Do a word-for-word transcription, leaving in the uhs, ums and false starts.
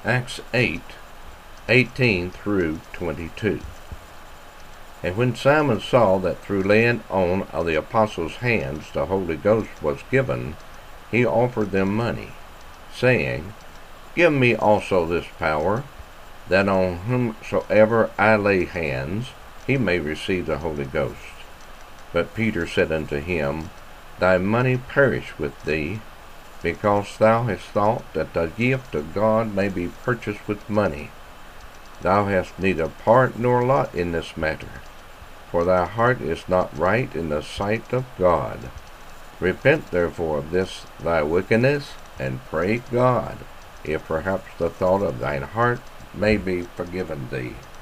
Acts eight, eighteen through twenty-two. And when Simon saw that through laying on of the apostles' hands the Holy Ghost was given, he offered them money, saying, Give me also this power, that on whomsoever I lay hands, he may receive the Holy Ghost. But Peter said unto him, Thy money perish with thee, because thou hast thought that the gift of God may be purchased with money. Thou hast neither part nor lot in this matter, for thy heart is not right in the sight of God. Repent therefore of this thy wickedness, and pray God, if perhaps the thought of thine heart may be forgiven thee.